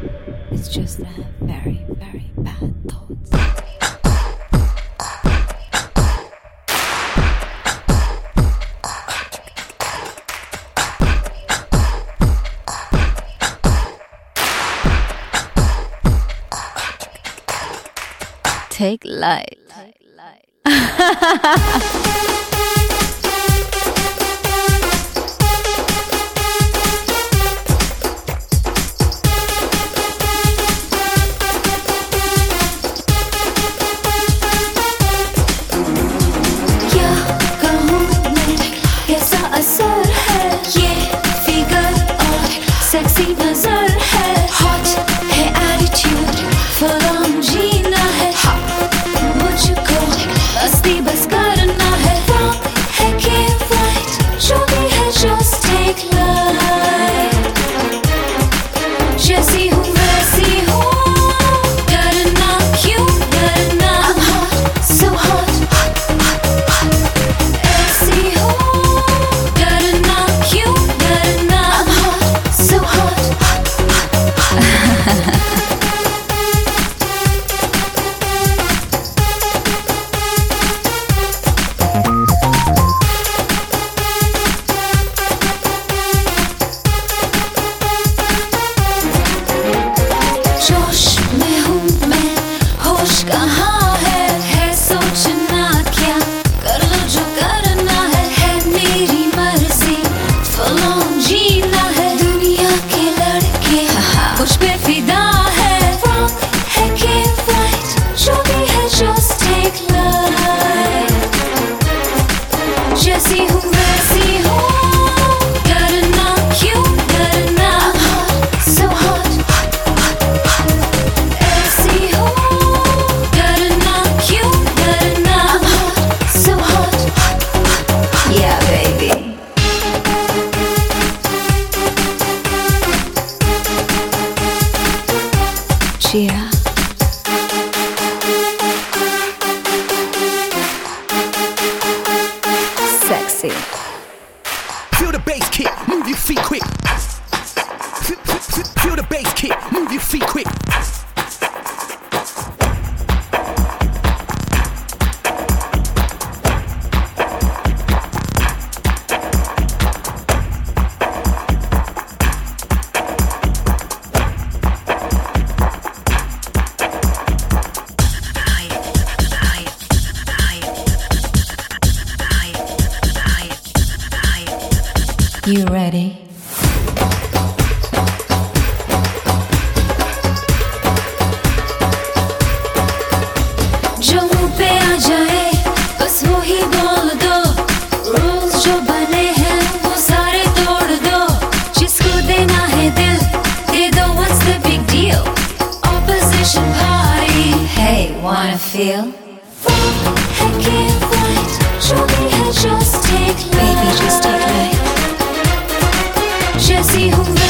It's just I have very, very bad thoughts. Take light. असर है ये figure और सेक्सी नजर है हॉट है एटीट्यूड फुल ऑन जीना है मुझको मस्ती बस करना है रॉन्ग है कि राइट जो भी है जस्ट टेक लाइट जैसी हूँ वैसी हूँ डरना क्यों डरना I'm hot so hot ऐसी हूँ जोश में हूँ मैं होश कहाँ है सोचना क्या कर लो जो करना है मेरी मर्जी फुल ऑन जीना है दुनिया के लड़के कुछ पे फिदा है रॉन्ग है कि राइट जो भी है जस्ट टेक लाइट जैसी हूँ वैसी हूँ डरना क्यों डरना I'm hot so hot ऐसी हूँ डरना क्यों डरना I'm hot so hot yeah baby Chia. Sexy. Feel the bass kick, move your feet quick. Feel the bass kick, move your feet quick. You ready? जो मुँह पे आ जाए बस वो ही बोल दो रूल्स जो बने हैं वो सारे तोड़ दो जिसको देना है दिल दे दो what's the big deal opposition party Hey, wanna feel? है कि right जो भी है just take life Baby, just take life. जैसी हूँ